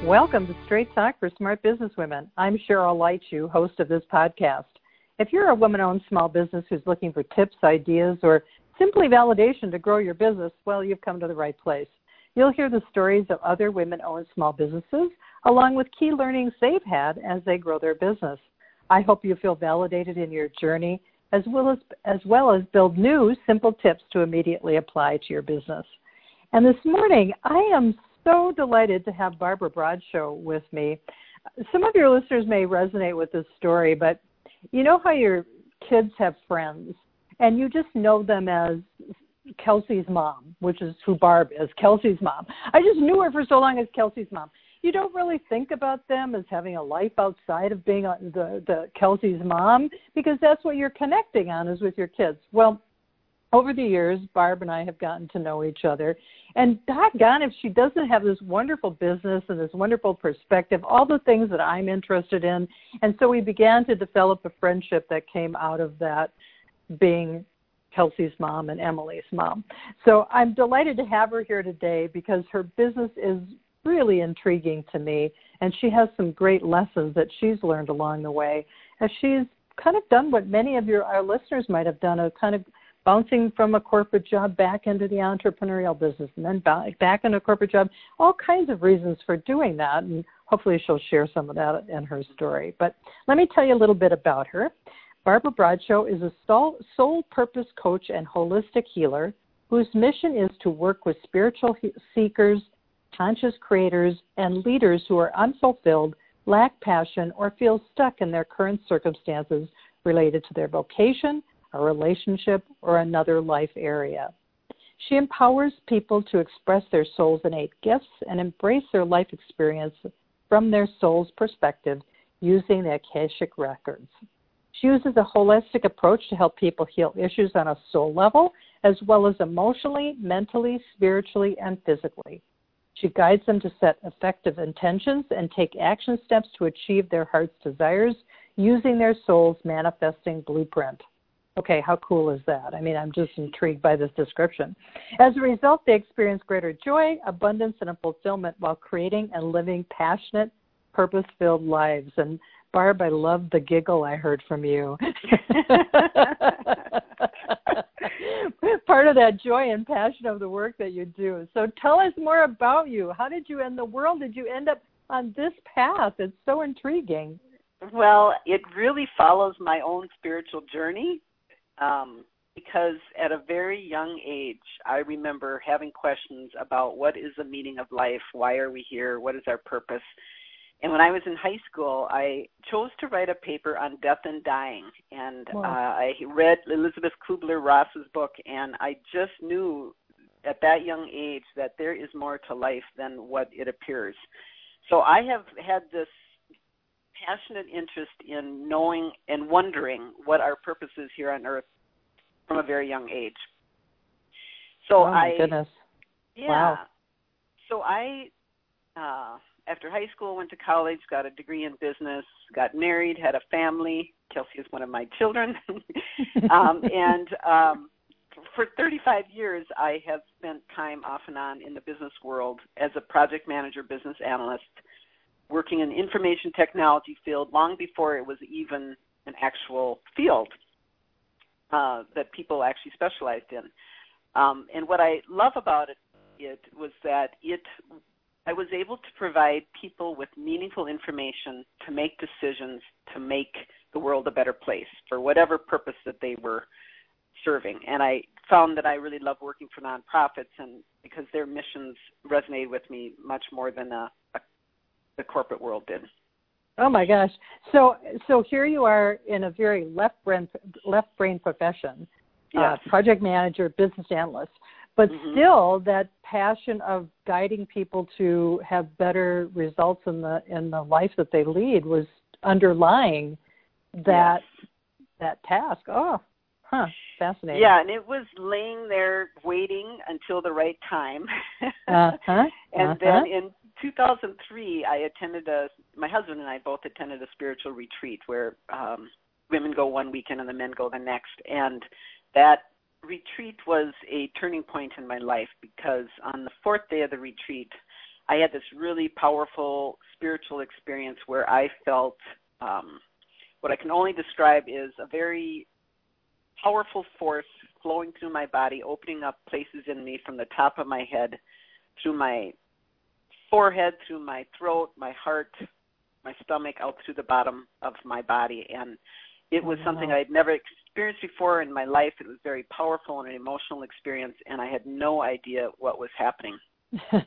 Welcome to Straight Talk for Smart Businesswomen. I'm Cheryl Leitschuh, host of this podcast. If you're a woman-owned small business who's looking for tips, ideas, or simply validation to grow your business, well, you've come to the right place. You'll hear the stories of other women-owned small businesses, along with key learnings they've had as they grow their business. I hope you feel validated in your journey, as well as build new, simple tips to immediately apply to your business. And this morning, I am so delighted to have Barbara Bradshaw with me. Some of your listeners may resonate with this story, but you know how your kids have friends, and you just know them as Kelsey's mom, which is who Barb is, Kelsey's mom. I just knew her for so long as Kelsey's mom. You don't really think about them as having a life outside of being the Kelsey's mom, because that's what you're connecting on is with your kids. Well, over the years, Barb and I have gotten to know each other. And doggone, if she doesn't have this wonderful business and this wonderful perspective, all the things that I'm interested in. And so we began to develop a friendship that came out of that being Kelsey's mom and Emily's mom. So I'm delighted to have her here today because her business is really intriguing to me. And she has some great lessons that she's learned along the way as she's kind of done what many of our listeners might have done, a kind of bouncing from a corporate job back into the entrepreneurial business and then back into a corporate job, all kinds of reasons for doing that. And hopefully she'll share some of that in her story. But let me tell you a little bit about her. Barbara Bradshaw is a soul purpose coach and holistic healer whose mission is to work with spiritual seekers, conscious creators, and leaders who are unfulfilled, lack passion, or feel stuck in their current circumstances related to their vocation, a relationship, or another life area. She empowers people to express their soul's innate gifts and embrace their life experience from their soul's perspective using the Akashic records. She uses a holistic approach to help people heal issues on a soul level, as well as emotionally, mentally, spiritually, and physically. She guides them to set effective intentions and take action steps to achieve their heart's desires using their soul's manifesting blueprint. Okay, how cool is that? I mean, I'm just intrigued by this description. As a result, they experience greater joy, abundance, and fulfillment while creating and living passionate, purpose-filled lives. And Barb, I love the giggle I heard from you. Part of that joy and passion of the work that you do. So tell us more about you. How did you, in the world, did you end up on this path? It's so intriguing. Well, it really follows my own spiritual journey. Because at a very young age, I remember having questions about what is the meaning of life, why are we here, what is our purpose. And when I was in high school, I chose to write a paper on death and dying. And I read Elizabeth Kubler-Ross's book, and I just knew at that young age that there is more to life than what it appears. So I have had this passionate interest in knowing and wondering what our purpose is here on earth from a very young age. So my goodness. Yeah. Wow. So I, after high school, went to college, got a degree in business, got married, had a family. Kelsey is one of my children. For 35 years, I have spent time off and on in the business world as a project manager, business analyst, working in the information technology field long before it was even an actual field that people actually specialized in. And what I love about it was that I was able to provide people with meaningful information to make decisions to make the world a better place for whatever purpose that they were serving. And I found that I really love working for nonprofits, and because their missions resonated with me much more than the corporate world did. Oh my gosh! So here you are in a very left brain profession, yes. Project manager, business analyst, but still that passion of guiding people to have better results in the life that they lead was underlying that task. Oh, fascinating. Yeah, and it was laying there waiting until the right time. And then in 2003, I attended my husband and I both attended a spiritual retreat where women go one weekend and the men go the next. And that retreat was a turning point in my life because on the fourth day of the retreat, I had this really powerful spiritual experience where I felt what I can only describe is a very powerful force flowing through my body, opening up places in me from the top of my head, through my forehead, through my throat, my heart, my stomach, out through the bottom of my body. And it was something I'd never experienced before in my life. It was very powerful and an emotional experience, and I had no idea what was happening. But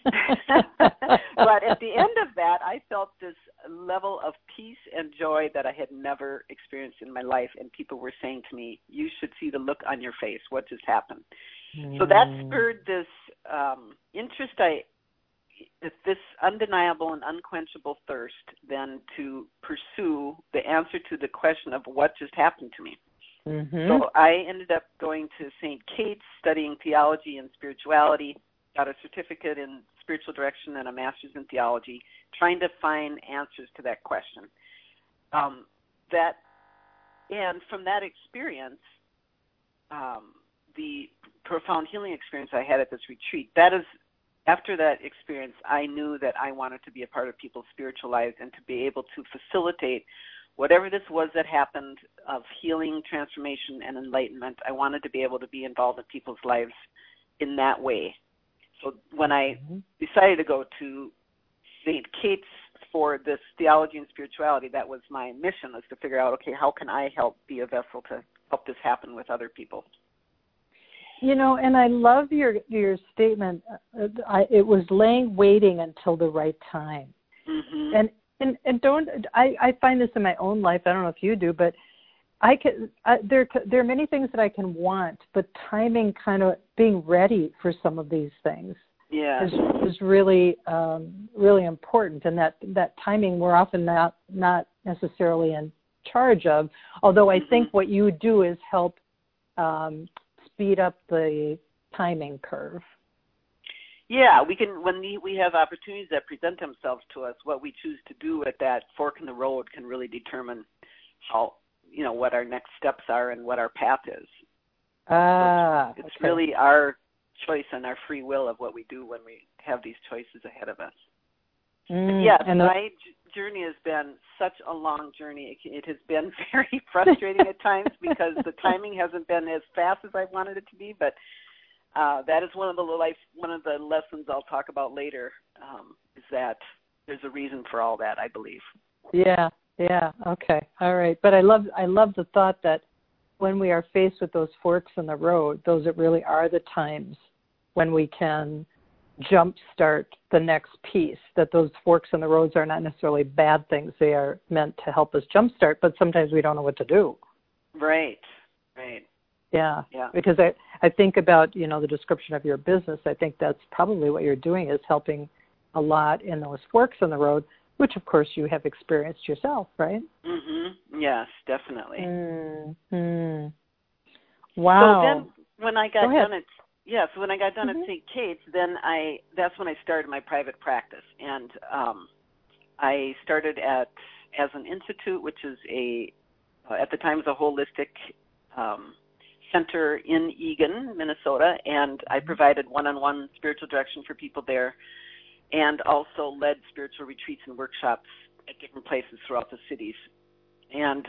at the end of that, I felt this level of peace and joy that I had never experienced in my life. And people were saying to me, you should see the look on your face. What just happened? So that spurred this interest, this undeniable and unquenchable thirst then to pursue the answer to the question of what just happened to me. So I ended up going to St. Kate's, studying theology and spirituality, got a certificate in spiritual direction and a master's in theology, trying to find answers to that question. And from that experience, the profound healing experience I had at this retreat, after that experience, I knew that I wanted to be a part of people's spiritual lives and to be able to facilitate whatever this was that happened of healing, transformation, and enlightenment. I wanted to be able to be involved in people's lives in that way. So when I decided to go to St. Kate's for this theology and spirituality, that was my mission, was to figure out, okay, how can I help be a vessel to help this happen with other people? You know, and I love your statement. It was waiting until the right time. And I find this in my own life. I don't know if you do, but there are many things that I can want, but timing, kind of being ready for some of these things, is really really important. And that timing we're often not necessarily in charge of. Although I think what you do is help speed up the timing curve. Yeah, we can, when we have opportunities that present themselves to us, what we choose to do at that fork in the road can really determine how, what our next steps are and what our path is. It's really our choice and our free will of what we do when we have these choices ahead of us. My journey has been such a long journey. It has been very frustrating at times because the timing hasn't been as fast as I wanted it to be, but that is one of the lessons I'll talk about later, is that there's a reason for all that, I believe. Yeah, okay, all right. But I love the thought that when we are faced with those forks in the road, those really are the times when we can jumpstart the next piece, that those forks in the roads are not necessarily bad things. They are meant to help us jumpstart, but sometimes we don't know what to do. Right. Yeah. Because I think about, the description of your business. I think that's probably what you're doing, is helping a lot in those forks in the road, which of course you have experienced yourself, right? Yes, definitely. Wow. So then when I got done at St. Kate's, then that's when I started my private practice. And I started as an institute, which is at the time was a holistic center in Eagan, Minnesota, and I provided one-on-one spiritual direction for people there, and also led spiritual retreats and workshops at different places throughout the cities. And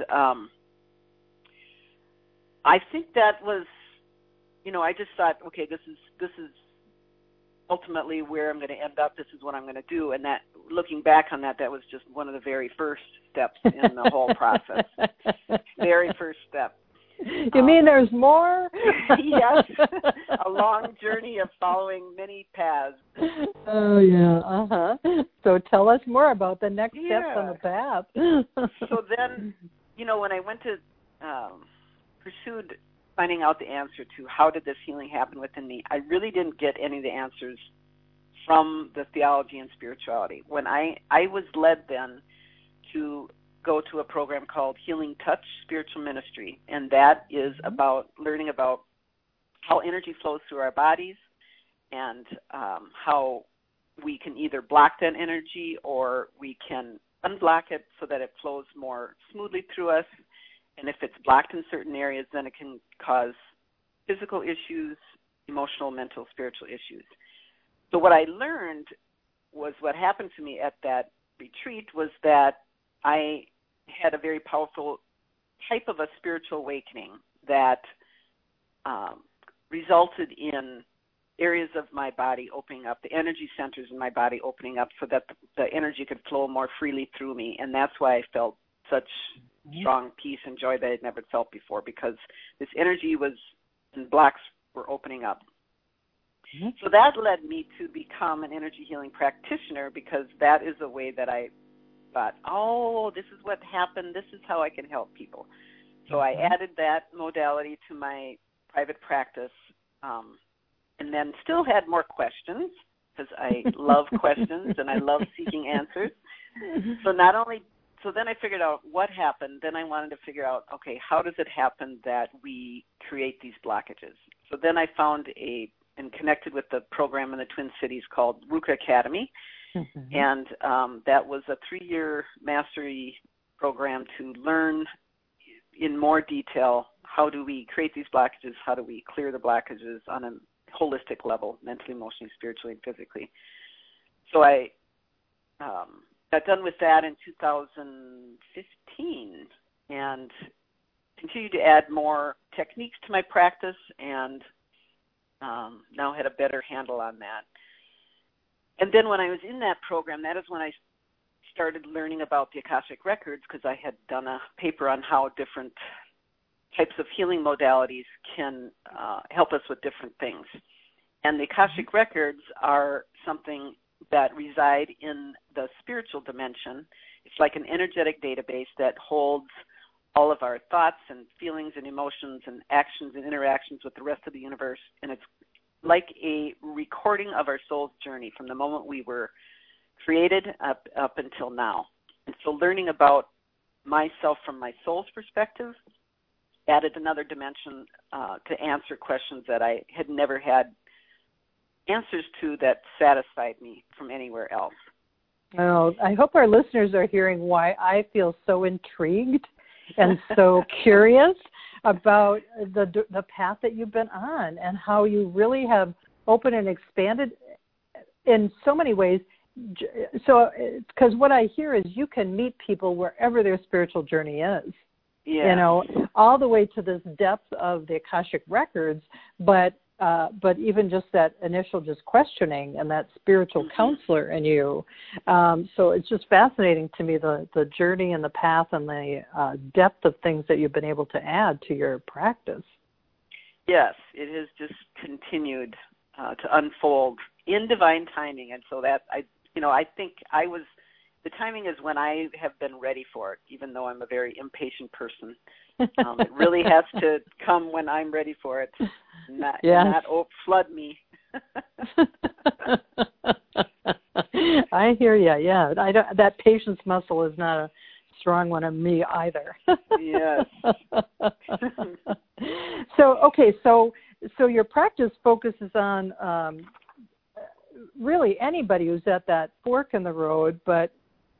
I think that was, I just thought, okay, this is ultimately where I'm going to end up. This is what I'm going to do. And that, looking back on that was just one of the very first steps in the whole process. Very first step. You mean there's more? Yes, a long journey of following many paths. Oh, yeah, So tell us more about the next steps on the path. So then, when I went to pursued finding out the answer to how did this healing happen within me, I really didn't get any of the answers from the theology and spirituality. When I was led then to go to a program called Healing Touch Spiritual Ministry, and that is about learning about how energy flows through our bodies and how we can either block that energy or we can unblock it so that it flows more smoothly through us. And if it's blocked in certain areas, then it can cause physical issues, emotional, mental, spiritual issues. So what I learned was what happened to me at that retreat was that I had a very powerful type of a spiritual awakening that resulted in areas of my body opening up, the energy centers in my body opening up so that the energy could flow more freely through me. And that's why I felt such strong peace and joy that I'd never felt before, because this energy was, and blocks were opening up. So that led me to become an energy healing practitioner, because that is a way that I thought, oh, this is what happened. This is how I can help people. So I added that modality to my private practice, and then still had more questions, because I love questions and I love seeking answers. So then I figured out what happened. Then I wanted to figure out, okay, how does it happen that we create these blockages? So then I found and connected with the program in the Twin Cities called Ruka Academy. And that was a 3-year mastery program to learn in more detail how do we create these blockages, how do we clear the blockages on a holistic level, mentally, emotionally, spiritually, and physically. So I got done with that in 2015 and continued to add more techniques to my practice, and now had a better handle on that. And then when I was in that program, that is when I started learning about the Akashic Records, because I had done a paper on how different types of healing modalities can help us with different things. And the Akashic Records are something that reside in the spiritual dimension. It's like an energetic database that holds all of our thoughts and feelings and emotions and actions and interactions with the rest of the universe. And it's like a recording of our soul's journey from the moment we were created up until now. And so learning about myself from my soul's perspective added another dimension to answer questions that I had never had answers to that satisfied me from anywhere else. Oh, I hope our listeners are hearing why I feel so intrigued and so curious about the path that you've been on, and how you really have opened and expanded in so many ways. So, because what I hear is you can meet people wherever their spiritual journey is. Yeah. You know, all the way to this depth of the Akashic Records, but even just that initial just questioning and that spiritual counselor in you. So it's just fascinating to me, the journey and the path and the depth of things that you've been able to add to your practice. Yes, it has just continued to unfold in divine timing. And so that, I think the timing is when I have been ready for it, even though I'm a very impatient person. It really has to come when I'm ready for it, not flood me. I hear you. Yeah, that patience muscle is not a strong one on me either. Yes. So your practice focuses on really anybody who's at that fork in the road, but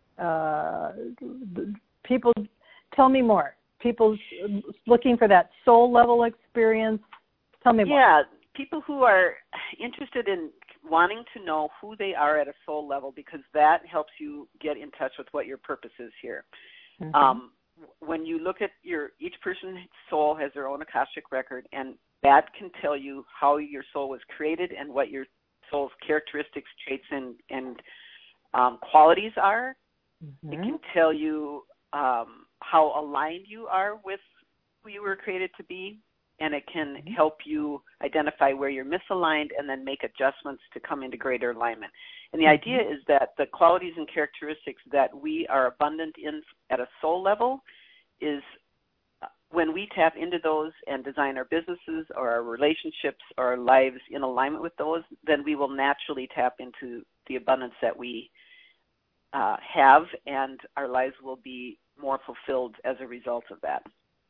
people, tell me more. People looking for that soul level experience. Tell me more. Yeah, people who are interested in wanting to know who they are at a soul level, because that helps you get in touch with what your purpose is here. When you look at each person's soul has their own Akashic record, and that can tell you how your soul was created and what your soul's characteristics, traits, and qualities are. It can tell you how aligned you are with who you were created to be, and it can help you identify where you're misaligned and then make adjustments to come into greater alignment. And the idea is that the qualities and characteristics that we are abundant in at a soul level is when we tap into those and design our businesses or our relationships or our lives in alignment with those, then we will naturally tap into the abundance that we have, and our lives will be more fulfilled as a result of that.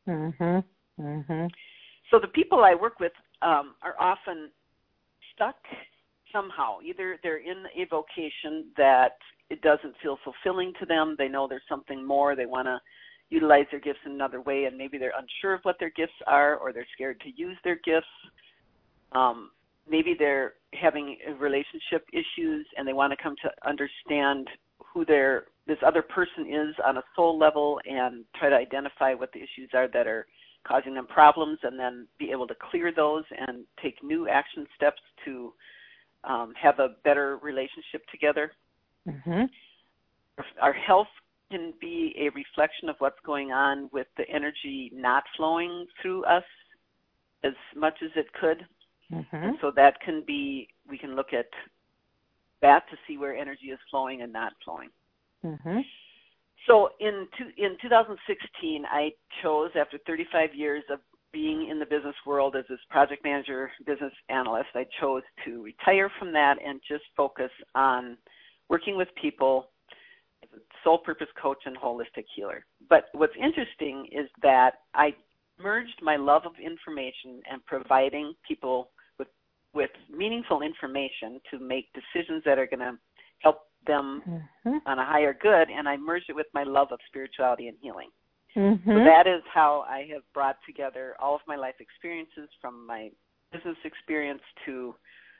So the people I work with are often stuck somehow. Either they're in a vocation that it doesn't feel fulfilling to them. They know there's something more. They want to utilize their gifts in another way, and maybe they're unsure of what their gifts are, or they're scared to use their gifts. maybe they're having relationship issues and they want to come to understand who this other person is on a soul level and try to identify what the issues are that are causing them problems, and then be able to clear those and take new action steps to have a better relationship together. Mm-hmm. Our health can be a reflection of what's going on with the energy not flowing through us as much as it could. Mm-hmm. And so that can be, we can look at that to see where energy is flowing and not flowing. Mm-hmm. So in 2016, I chose, after 35 years of being in the business world as this project manager, business analyst, I chose to retire from that and just focus on working with people as a soul purpose coach and holistic healer. But what's interesting is that I merged my love of information and providing people with meaningful information to make decisions that are going to help them on a higher good, and I merged it with my love of spirituality and healing. Mm-hmm. So that is how I have brought together all of my life experiences, from my business experience to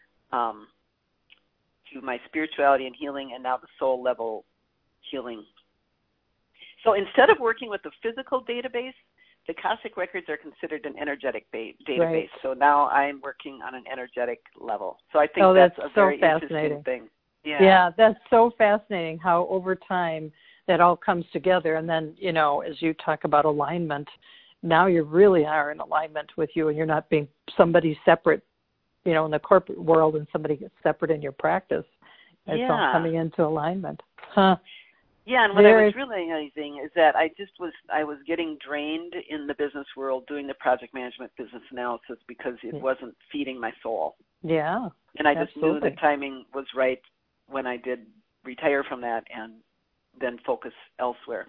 my spirituality and healing, and now the soul level healing. So instead of working with the physical database, the Akashic Records are considered an energetic database. Right. So now I'm working on an energetic level. So I think that's a so very fascinating interesting thing. Yeah, that's so fascinating how over time that all comes together. And then, as you talk about alignment, now you really are in alignment with you, and you're not being somebody separate, in the corporate world, and somebody gets separate in your practice. It's all coming into alignment. Huh. Yeah, and what I was realizing is that I was getting drained in the business world doing the project management business analysis because it wasn't feeding my soul. Yeah. And I just knew the timing was right when I did retire from that and then focus elsewhere.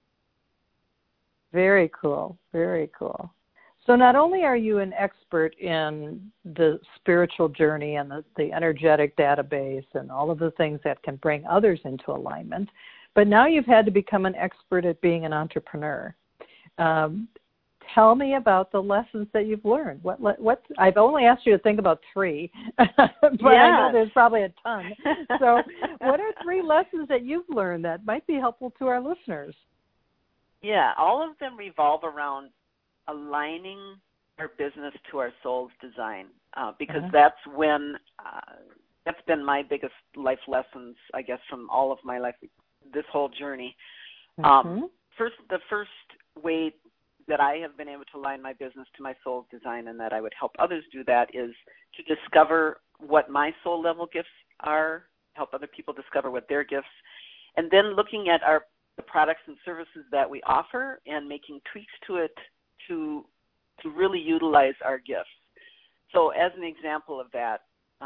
Very cool. Very cool. So not only are you an expert in the spiritual journey and the energetic database and all of the things that can bring others into alignment, but now you've had to become an expert at being an entrepreneur. Tell me about the lessons that you've learned. What I've only asked you to think about 3, but I know there's probably a ton. So what are 3 lessons that you've learned that might be helpful to our listeners? Yeah, all of them revolve around aligning our business to our soul's design, because that's been my biggest life lessons, I guess, from all of my life, this whole journey. The first way that I have been able to align my business to my soul's design, and that I would help others do that, is to discover what my soul level gifts are, help other people discover what their gifts, and then looking at the products and services that we offer and making tweaks to it to really utilize our gifts. So as an example of that,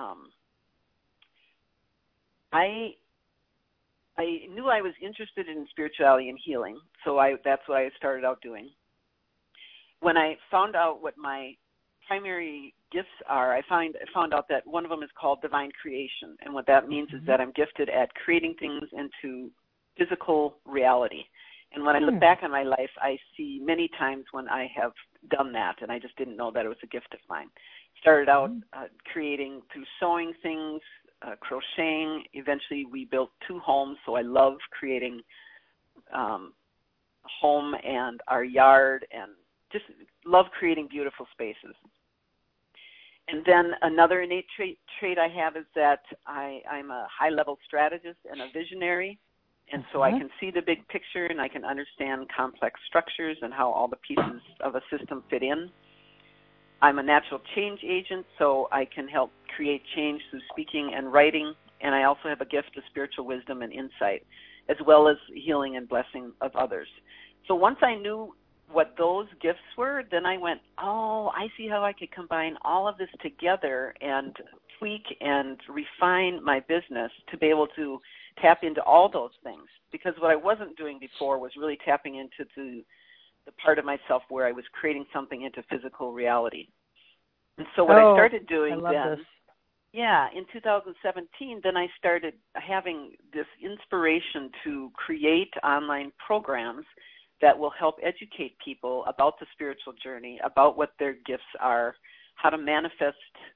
I knew I was interested in spirituality and healing, so that's what I started out doing. When I found out what my primary gifts are, I found out that one of them is called divine creation, and what that means is that I'm gifted at creating things into physical reality. And when I look back on my life, I see many times when I have done that, and I just didn't know that it was a gift of mine. Started out creating through sewing things, crocheting. Eventually, we built 2 homes, so I love creating a home and our yard, and just love creating beautiful spaces. And then another innate trait I have is that I'm a high-level strategist and a visionary. And so I can see the big picture, and I can understand complex structures and how all the pieces of a system fit in. I'm a natural change agent, so I can help create change through speaking and writing. And I also have a gift of spiritual wisdom and insight, as well as healing and blessing of others. So once I knew what those gifts were, then I went, I see how I could combine all of this together and tweak and refine my business to be able to tap into all those things. Because what I wasn't doing before was really tapping into the part of myself where I was creating something into physical reality. And so what I started doing in 2017, then I started having this inspiration to create online programs that will help educate people about the spiritual journey, about what their gifts are, how to manifest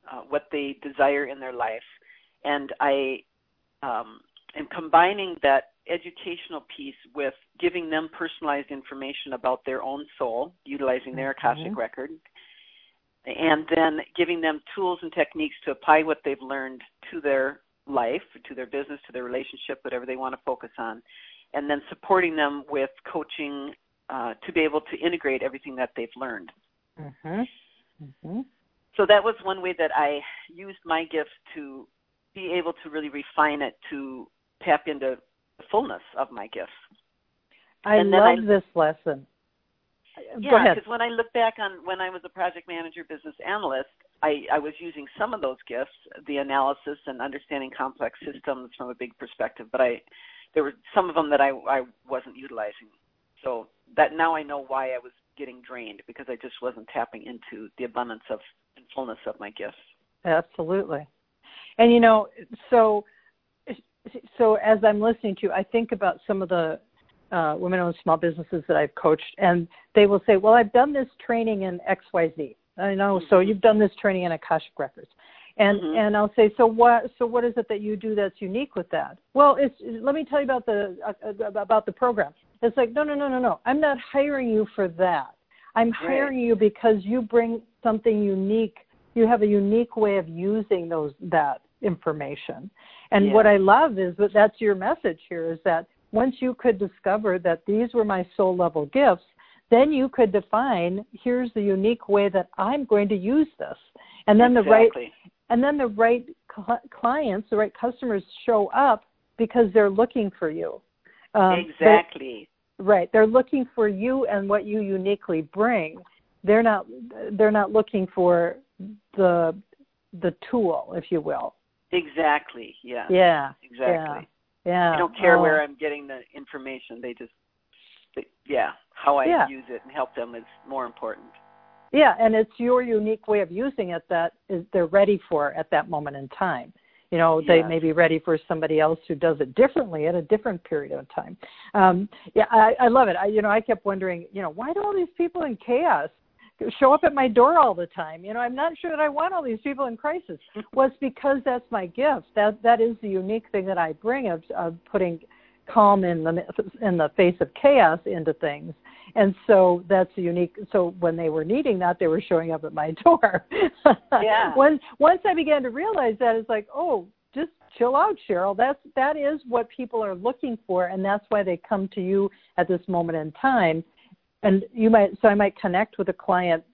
what they desire in their life. And I am combining that educational piece with giving them personalized information about their own soul, utilizing their Akashic record, and then giving them tools and techniques to apply what they've learned to their life, to their business, to their relationship, whatever they want to focus on, and then supporting them with coaching to be able to integrate everything that they've learned. So that was one way that I used my gifts to be able to really refine it to tap into the fullness of my gifts. I love this lesson. Yeah, because when I look back on when I was a project manager, business analyst, I was using some of those gifts, the analysis and understanding complex systems from a big perspective, but there were some of them that I wasn't utilizing. So that now I know why I was getting drained, because I just wasn't tapping into the abundance of and fullness of my gifts. Absolutely. And, you know, so as I'm listening to you, I think about some of the women-owned small businesses that I've coached, and they will say, well, I've done this training in XYZ. I know, so you've done this training in Akashic Records. And I'll say, so what is it that you do that's unique with that? Well, let me tell you about the program. It's like, no. I'm not hiring you for that. I'm hiring you because you bring something unique. You have a unique way of using that information. And what I love is that's your message here, is that once you could discover that these were my soul level gifts, then you could define, here's the unique way that I'm going to use this. And then the right clients, the right customers show up because they're looking for you. Exactly. Right. They're looking for you and what you uniquely bring. They're not looking for the tool, if you will. Exactly. Yeah. Yeah. Exactly. Yeah. I don't care where I'm getting the information. How I use it and help them is more important. Yeah, and it's your unique way of using it that they're ready for at that moment in time. You know, they may be ready for somebody else who does it differently at a different period of time. I love it. I kept wondering, why do all these people in chaos show up at my door all the time? I'm not sure that I want all these people in crisis. Well, it's because that's my gift. That is the unique thing that I bring of putting calm in the face of chaos into things. And so that's unique. So when they were needing that, they were showing up at my door. Yeah. Once I began to realize that, it's like, oh, just chill out, Cheryl. That is what people are looking for, and that's why they come to you at this moment in time. And I might connect with a client,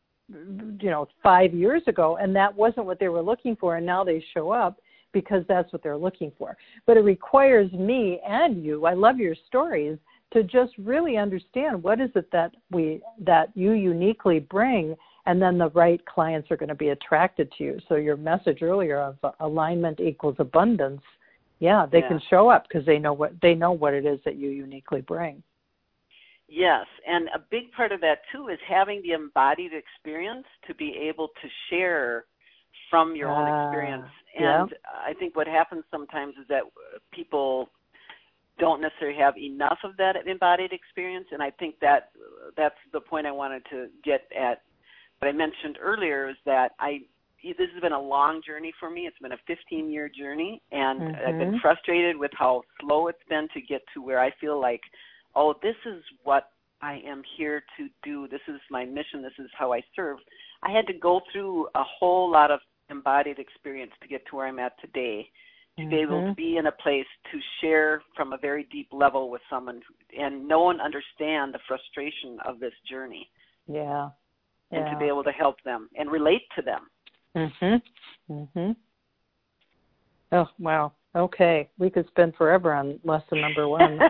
5 years ago, and that wasn't what they were looking for, and now they show up because that's what they're looking for. But it requires me and you, I love your stories, to just really understand what is it that you uniquely bring, and then the right clients are going to be attracted to you. So your message earlier of alignment equals abundance, they can show up because they know what it is that you uniquely bring. Yes, and a big part of that too is having the embodied experience to be able to share from your own experience. And I think what happens sometimes is that people don't necessarily have enough of that embodied experience, and I think that's the point I wanted to get at. What I mentioned earlier is that this has been a long journey for me. It's been a 15-year journey, and I've been frustrated with how slow it's been to get to where I feel like, oh, this is what I am here to do. This is my mission. This is how I serve. I had to go through a whole lot of embodied experience to get to where I'm at today, to be able to be in a place to share from a very deep level with someone and know and understand the frustration of this journey. Yeah. And to be able to help them and relate to them. Oh, wow. Okay. We could spend forever on lesson number 1.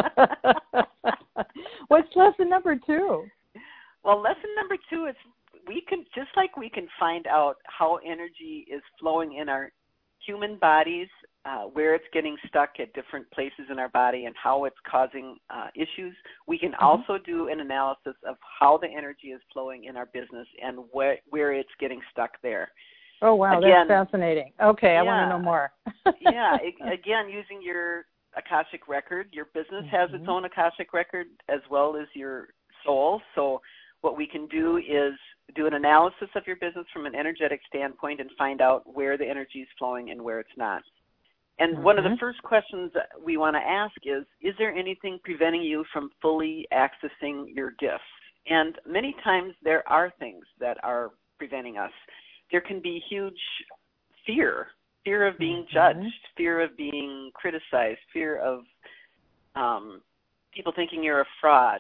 What's lesson number 2? Well, lesson number 2 is we can find out how energy is flowing in our human bodies, where it's getting stuck at different places in our body and how it's causing issues. We can also do an analysis of how the energy is flowing in our business and where it's getting stuck there. Oh, wow, that's fascinating. Okay, I want to know more. Again, using your Akashic record, your business has its own Akashic record as well as your soul. So what we can do is do an analysis of your business from an energetic standpoint and find out where the energy is flowing and where it's not. And one of the first questions that we want to ask is there anything preventing you from fully accessing your gifts? And many times there are things that are preventing us. There can be huge fear of being judged, fear of being criticized, fear of people thinking you're a fraud.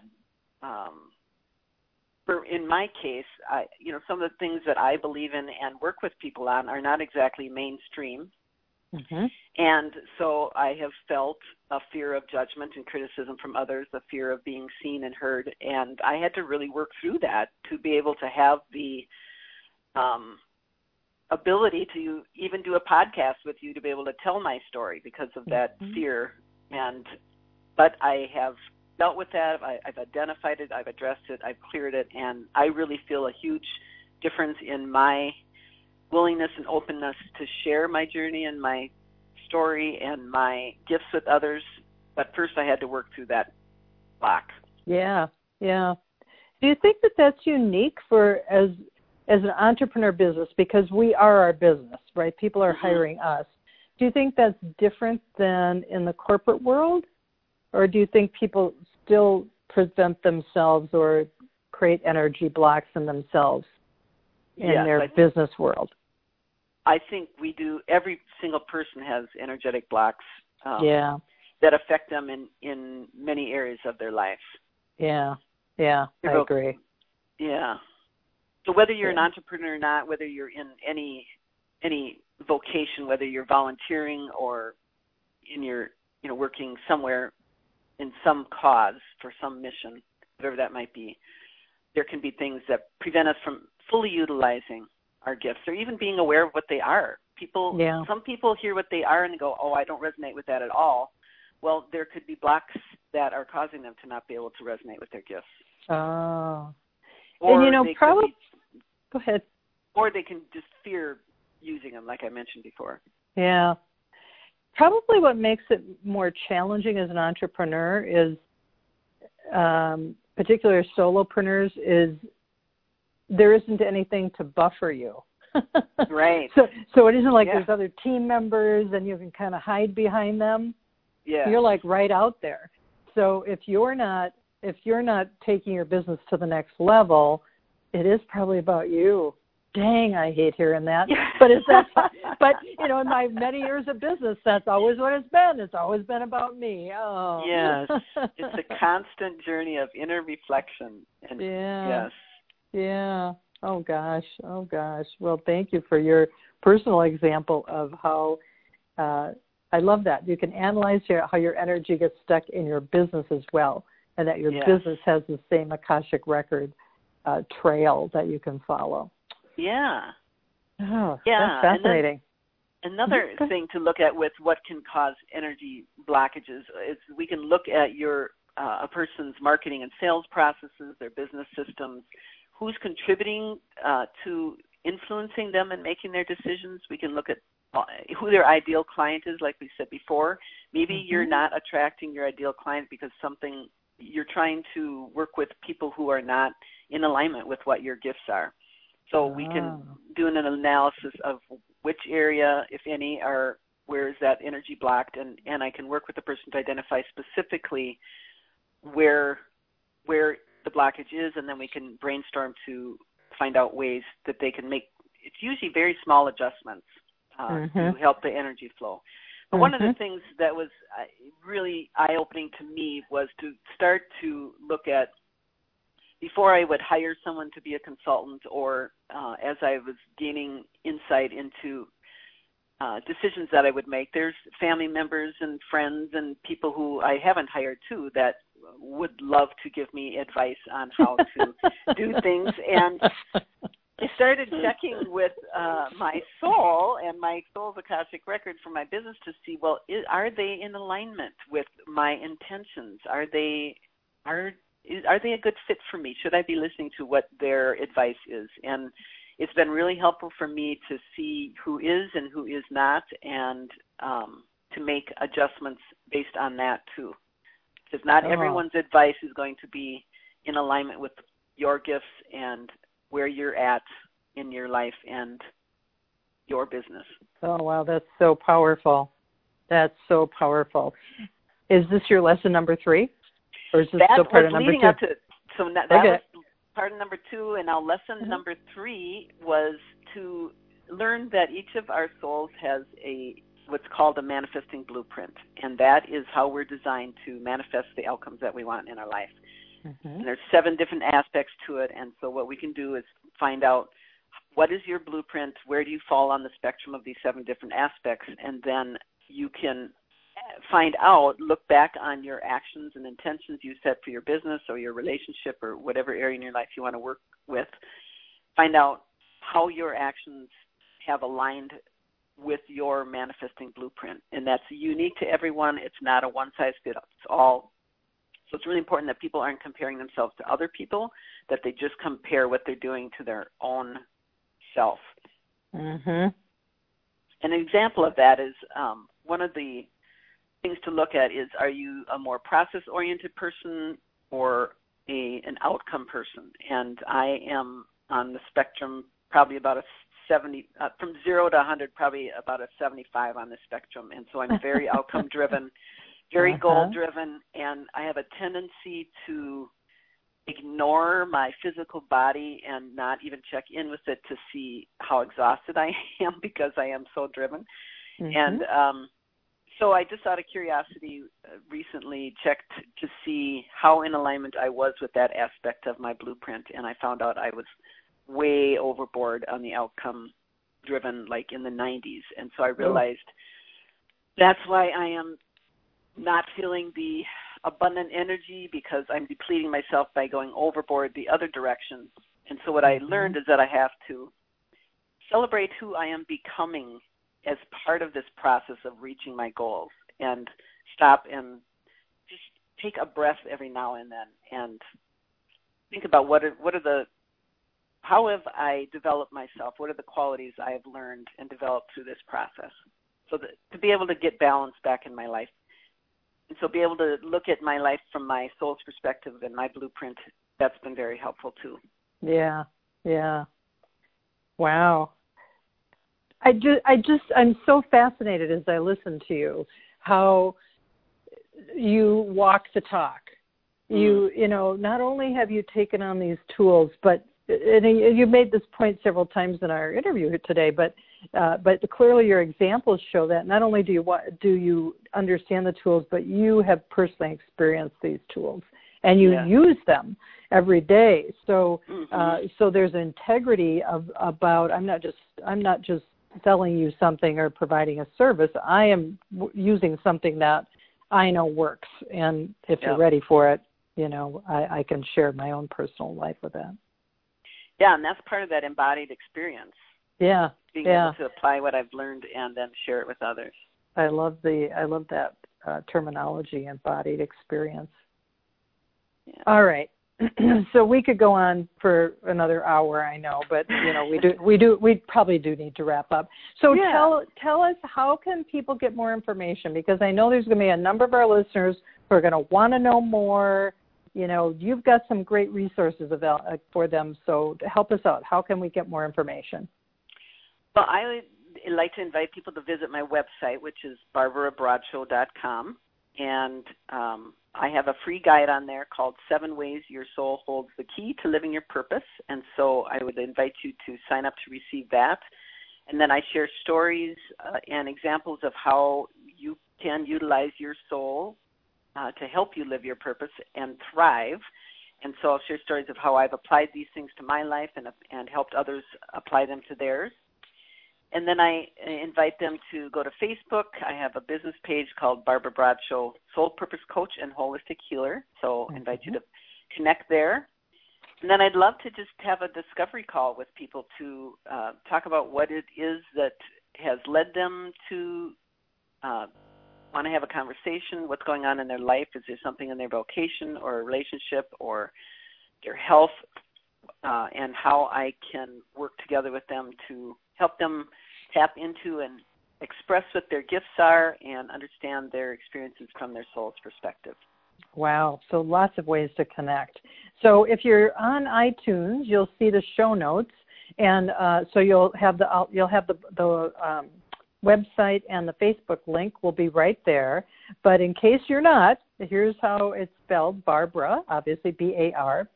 In my case, some of the things that I believe in and work with people on are not exactly mainstream. And so I have felt a fear of judgment and criticism from others, a fear of being seen and heard, and I had to really work through that to be able to have the ability to even do a podcast with you, to be able to tell my story because of that fear. But I have dealt with that. I've identified it. I've addressed it. I've cleared it. And I really feel a huge difference in my willingness and openness to share my journey and my story and my gifts with others. But first I had to work through that block. Yeah. Do you think that that's unique for as an entrepreneur business, because we are our business, right? People are hiring us. Do you think that's different than in the corporate world? Or do you think people still present themselves or create energy blocks in themselves in their business world? I think we do. Every single person has energetic blocks that affect them in many areas of their life. Yeah, I agree. Yeah. So whether you're an entrepreneur or not, whether you're in any vocation, whether you're volunteering or in your working somewhere in some cause for some mission, whatever that might be, there can be things that prevent us from fully utilizing our gifts or even being aware of what they are. Some people hear what they are and go, "Oh, I don't resonate with that at all." Well, there could be blocks that are causing them to not be able to resonate with their gifts. Oh. Or and probably go ahead. Or they can just fear using them, like I mentioned before. Yeah. Probably what makes it more challenging as an entrepreneur is, particularly solopreneurs, is there isn't anything to buffer you. Right. So it isn't like there's other team members and you can kind of hide behind them. Yeah. You're like right out there. So if you're not taking your business to the next level, it is probably about you. Dang, I hate hearing that. But in my many years of business, that's always what it's been. It's always been about me. Oh. Yes. It's a constant journey of inner reflection. And Yeah. Oh gosh. Well, thank you for your personal example of how I love that. You can analyze how your energy gets stuck in your business as well, and that your business has the same Akashic record trail that you can follow. Yeah. Oh, that's fascinating. Another thing to look at with what can cause energy blockages is we can look at a person's marketing and sales processes, their business systems, who's contributing to influencing them and making their decisions. We can look at who their ideal client is, like we said before. Maybe you're not attracting your ideal client because you're trying to work with people who are not in alignment with what your gifts are. So we can do an analysis of which area, if any, where is that energy blocked, and I can work with the person to identify specifically where the blockage is, and then we can brainstorm to find out ways that they can make. It's usually very small adjustments to help the energy flow. But one of the things that was really eye-opening to me was to start to look at, before I would hire someone to be a consultant, or as I was gaining insight into decisions that I would make, there's family members and friends and people who I haven't hired too that would love to give me advice on how to do things. And I started checking with my soul and my soul's Akashic record for my business to see, well, are they in alignment with my intentions? Are they a good fit for me? Should I be listening to what their advice is? And it's been really helpful for me to see who is and who is not, and to make adjustments based on that too. Because not everyone's advice is going to be in alignment with your gifts and where you're at in your life and your business. Oh, wow, that's so powerful. That's so powerful. Is this your lesson number 3? Or is this still part of number 2? That was part of number 2, and now lesson number 3 was to learn that each of our souls has what's called a manifesting blueprint, and that is how we're designed to manifest the outcomes that we want in our life. And there's 7 different aspects to it, and so what we can do is find out what is your blueprint, where do you fall on the spectrum of these 7 different aspects, and then you can find out, look back on your actions and intentions you set for your business or your relationship or whatever area in your life you want to work with, find out how your actions have aligned with your manifesting blueprint. And that's unique to everyone. It's not a one-size-fits-all. So it's really important that people aren't comparing themselves to other people, that they just compare what they're doing to their own self. And an example of that is one of the things to look at is, are you a more process-oriented person or an outcome person? And I am on the spectrum probably about a 70, from 0 to 100, probably about a 75 on the spectrum. And so I'm very outcome-driven, very goal-driven, and I have a tendency to ignore my physical body and not even check in with it to see how exhausted I am because I am so driven. And so I just out of curiosity recently checked to see how in alignment I was with that aspect of my blueprint, and I found out I was way overboard on the outcome driven, like in the 90s. And so I realized that's why I am not feeling the abundant energy, because I'm depleting myself by going overboard the other direction. And so what I learned is that I have to celebrate who I am becoming as part of this process of reaching my goals, and stop and just take a breath every now and then and think about how have I developed myself? What are the qualities I have learned and developed through this process? So that, to be able to get balance back in my life. And so be able to look at my life from my soul's perspective and my blueprint, that's been very helpful too. Yeah. Wow. I'm so fascinated as I listen to you, how you walk the talk. You know, not only have you taken on these tools, but you made this point several times in our interview today, but clearly your examples show that not only do you understand the tools, but you have personally experienced these tools and you use them every day. So so there's integrity about I'm not just selling you something or providing a service. I am using something that I know works, and if you're ready for it, you know, I can share my own personal life with that. Yeah, and that's part of that embodied experience. Yeah. Being able to apply what I've learned and then share it with others. I love that terminology, embodied experience. Yeah. All right. So we could go on for another hour, I know, but you know, we probably do need to wrap up. So tell us, how can people get more information? Because I know there's going to be a number of our listeners who are going to want to know more. You know, you've got some great resources for them. So to help us out, how can we get more information? Well, I would like to invite people to visit my website, which is barbarabroadshow.com. And I have a free guide on there called 7 Ways Your Soul Holds the Key to Living Your Purpose. And so I would invite you to sign up to receive that. And then I share stories and examples of how you can utilize your soul to help you live your purpose and thrive. And so I'll share stories of how I've applied these things to my life and helped others apply them to theirs. And then I invite them to go to Facebook. I have a business page called Barbara Bradshaw, Soul Purpose Coach and Holistic Healer. So I invite you to connect there. And then I'd love to just have a discovery call with people to talk about what it is that has led them to want to have a conversation, what's going on in their life. Is there something in their vocation or a relationship or their health, and how I can work together with them to help them tap into and express what their gifts are and understand their experiences from their soul's perspective. Wow. So lots of ways to connect. So if you're on iTunes, you'll see the show notes, and so you'll have the website and the Facebook link will be right there. But in case you're not, here's how it's spelled: Barbara, obviously BARBARA,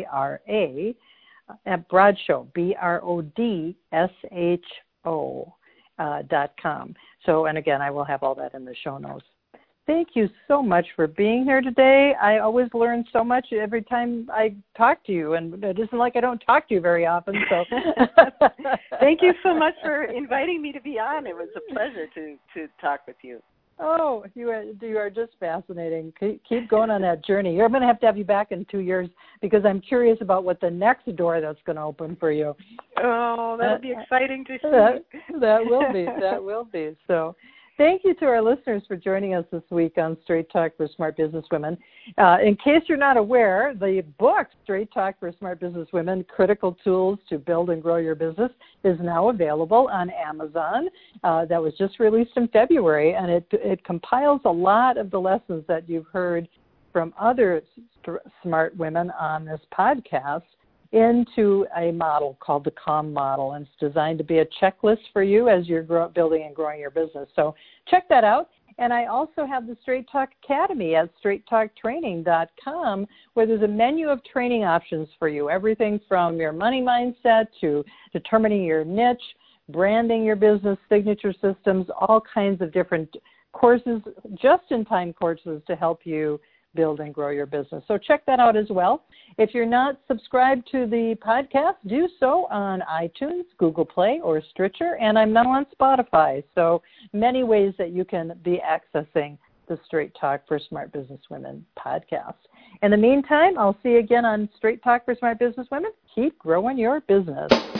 at Broadshow, BRODSHO.com. So, and again, I will have all that in the show notes. Thank you so much for being here today. I always learn so much every time I talk to you, and it isn't like I don't talk to you very often. So, thank you so much for inviting me to be on. It was a pleasure to talk with you. Oh, you are just fascinating. Keep going on that journey. I'm going to have you back in 2 years because I'm curious about what the next door that's going to open for you. Oh, that'll be exciting to see. That will be. That will be. So thank you to our listeners for joining us this week on Straight Talk for Smart Businesswomen. In case you're not aware, the book, Straight Talk for Smart Businesswomen, Critical Tools to Build and Grow Your Business, is now available on Amazon. That was just released in February, and it compiles a lot of the lessons that you've heard from other smart women on this podcast into a model called the CALM model, and it's designed to be a checklist for you as you're building and growing your business. So check that out. And I also have the Straight Talk Academy at straighttalktraining.com, where there's a menu of training options for you, everything from your money mindset to determining your niche, branding your business, signature systems, all kinds of different courses, just-in-time courses to help you build and grow your business. So check that out as well. If you're not subscribed to the podcast, do so on iTunes, Google Play, or Stitcher, and I'm now on Spotify. So many ways that you can be accessing the Straight Talk for Smart Businesswomen podcast. In the meantime, I'll see you again on Straight Talk for Smart Businesswomen. Keep growing your business.